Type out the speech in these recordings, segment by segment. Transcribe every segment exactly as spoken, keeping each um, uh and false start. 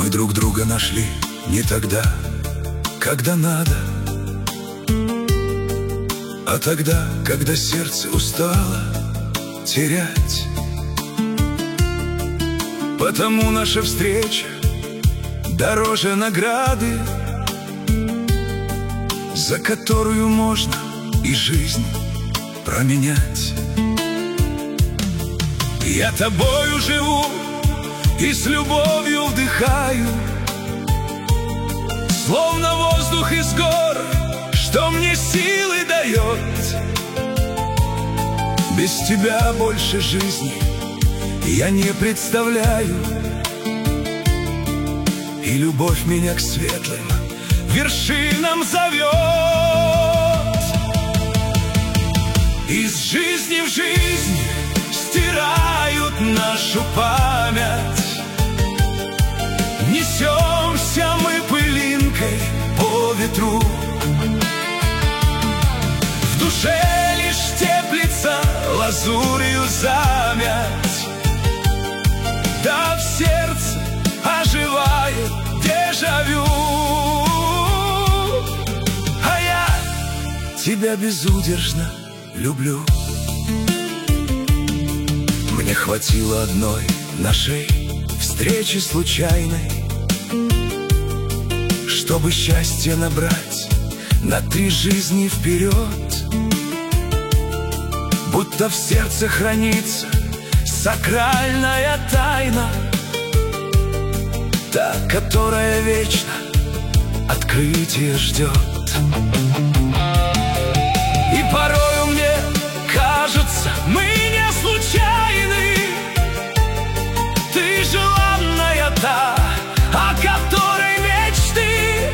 Мы друг друга нашли не тогда, когда надо, а тогда, когда сердце устало терять. Потому наша встреча дороже награды, за которую можно и жизнь променять. Я тобою живу и с любовью вдыхаю, словно воздух из гор, что мне силы дает. Без тебя больше жизни я не представляю, и любовь меня к светлым вершинам зовет. Из жизни в жизнь стирают нашу память. Несемся мы пылинкой по ветру. В душе лишь теплится лазурью замять, да в сердце оживает дежавю. А я тебя безудержно люблю. Мне хватило одной нашей встречи случайной, чтобы счастье набрать на три жизни вперед. Будто в сердце хранится сакральная тайна, та, которая вечно открытие ждет. И порою мне кажется, мы не случайны. Ты желанная та, о которой мечты.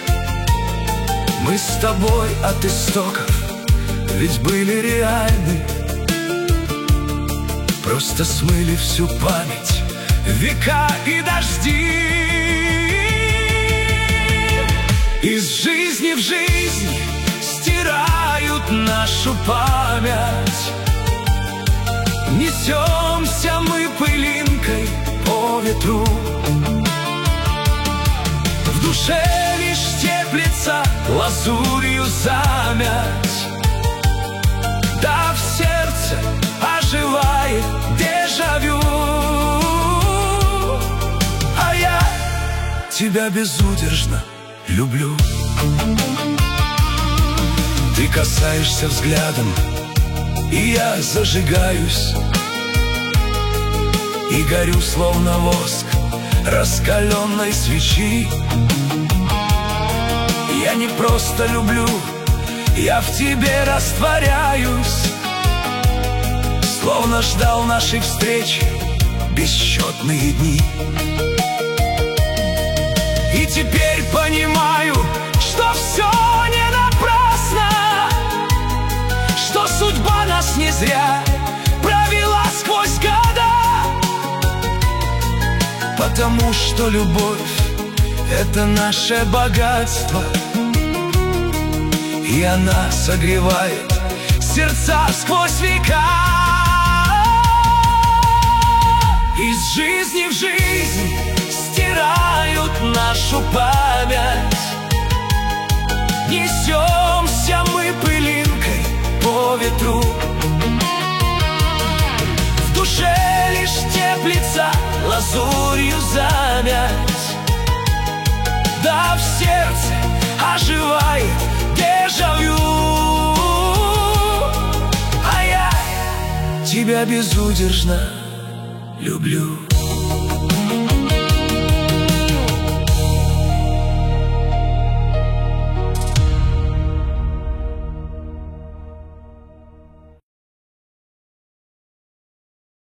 Мы с тобой от истоков ведь были реальны, просто смыли всю память века и дожди. Из жизни в жизнь стирают нашу память. Несемся мы пылинкой по ветру. В душе лишь теплится лазурью замять, да в сердце оживает дежавю. А я тебя безудержно люблю. Ты касаешься взглядом, и я зажигаюсь, и горю, словно воск раскаленной свечи. Я не просто люблю, я в тебе растворяюсь, словно ждал нашей встречи бесчетные дни. И теперь понимаю, что все не напрасно, что судьба нас не зря провела сквозь года. Потому что любовь — это наше богатство, и она согревает сердца сквозь века. Из жизни в жизнь стирают нашу память. Несемся мы пылинкой по ветру. В душе лишь теплится лазурью замять, да в сердце оживает дежавю. А я тебя безудержно люблю.